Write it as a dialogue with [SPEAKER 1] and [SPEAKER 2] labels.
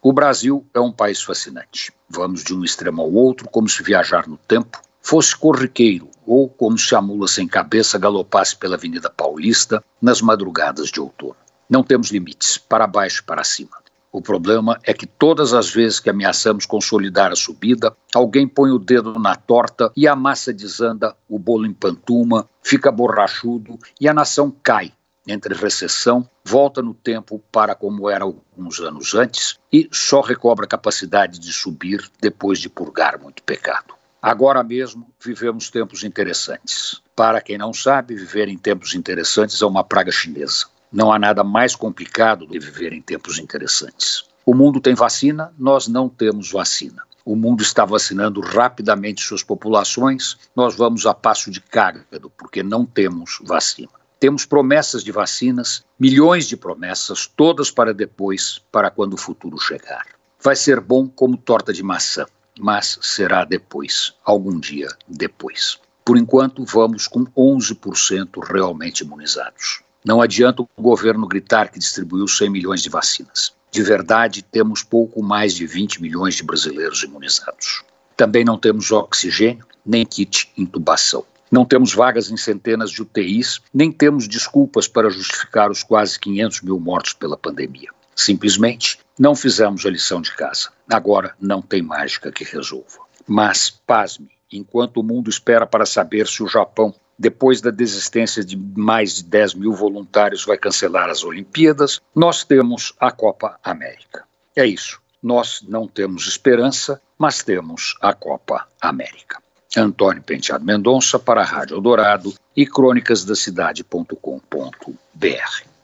[SPEAKER 1] O Brasil é um país fascinante. Vamos de um extremo ao outro como se viajar no tempo fosse corriqueiro ou como se a mula sem cabeça galopasse pela Avenida Paulista nas madrugadas de outono. Não temos limites, para baixo e para cima. O problema é que todas as vezes que ameaçamos consolidar a subida, alguém põe o dedo na torta e a massa desanda, o bolo empantuma, fica borrachudo e a nação cai entre recessão, volta no tempo para como era alguns anos antes e só recobra a capacidade de subir depois de purgar muito pecado. Agora mesmo vivemos tempos interessantes. Para quem não sabe, viver em tempos interessantes é uma praga chinesa. Não há nada mais complicado do que viver em tempos interessantes. O mundo tem vacina, nós não temos vacina. O mundo está vacinando rapidamente suas populações, nós vamos a passo de cágado, porque não temos vacina. Temos promessas de vacinas, milhões de promessas, todas para depois, para quando o futuro chegar. Vai ser bom como torta de maçã, mas será depois, algum dia depois. Por enquanto, vamos com 11% realmente imunizados. Não adianta o governo gritar que distribuiu 100 milhões de vacinas. De verdade, temos pouco mais de 20 milhões de brasileiros imunizados. Também não temos oxigênio, nem kit intubação. Não temos vagas em centenas de UTIs, nem temos desculpas para justificar os quase 500 mil mortos pela pandemia. Simplesmente não fizemos a lição de casa. Agora não tem mágica que resolva. Mas, pasme, enquanto o mundo espera para saber se o Japão, depois da desistência de mais de 10 mil voluntários, vai cancelar as Olimpíadas, nós temos a Copa América. É isso. Nós não temos esperança, mas temos a Copa América. Antônio Penteado Mendonça para a Rádio Eldorado e crônicasdacidade.com.br.